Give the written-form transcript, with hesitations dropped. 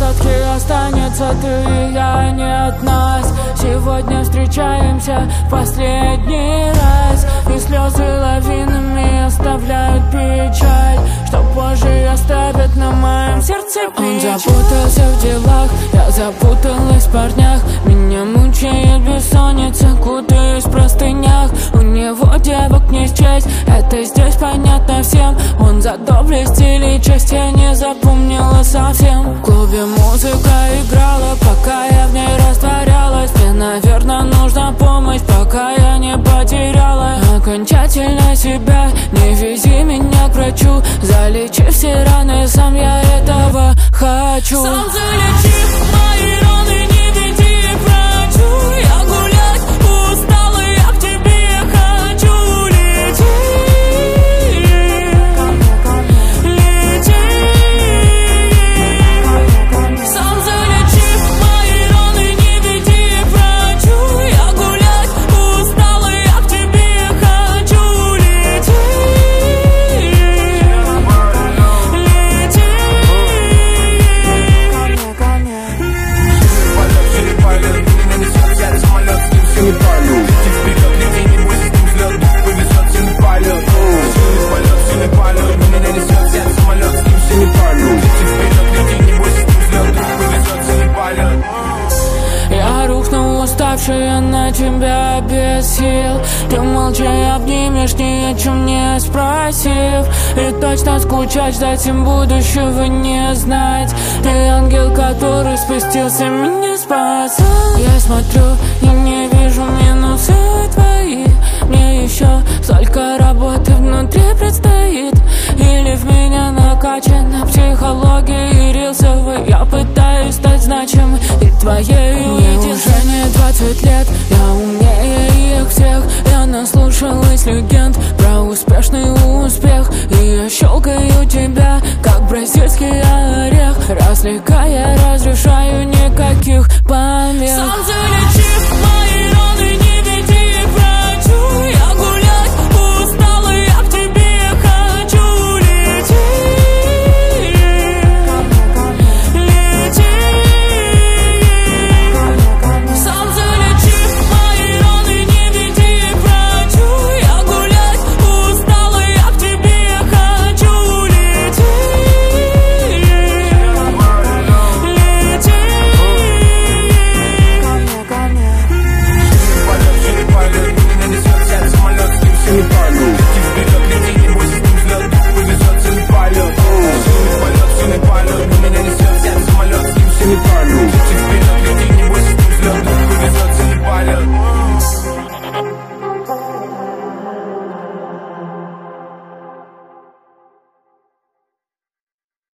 остатки останется ты и я, нет нас. Сегодня встречаемся в последний раз, и слезы лавинами оставляют печаль, что позже оставят на моем сердце печаль. Он запутался в делах, я запуталась в парнях. Меня мучает бессонница, кутаюсь в простынях. У него девок не счесть, это здесь понятно всем. Он за доблесть или честь я не запомнила совсем. В клубе музыка играла, пока я в ней растворялась. Мне, наверное, нужна помощь, пока я не потеряла окончательно себя. Не вези меня к врачу, залечи все раны, сам я этого хочу. Сам залечи мои раны, не веди к врачу. Я гулять устала, я к тебе хочу. Лети, лети. Сам залечи мои раны, не веди к врачу. Я гулять устала, я к тебе хочу. Лети, Я рухнул, уставшая на тебя без сил. Ты молча обнимешь, ни о чем не спросив. И точно скучать, ждать им будущего не знать. Ты ангел, который спустился, меня спасал. Я смотрю и не вижу минусы твои. Мне еще столько работы внутри предстоит. Или в меня накачана психология и рилсовый. Я пытаюсь стать значимой и твоей. Мне уже не 20 лет, я умнее их всех. Я наслушалась легенд про успешный успех. И я щелкаю тебя, как бразильский орех. Развлекая, разрешаю никаких помех.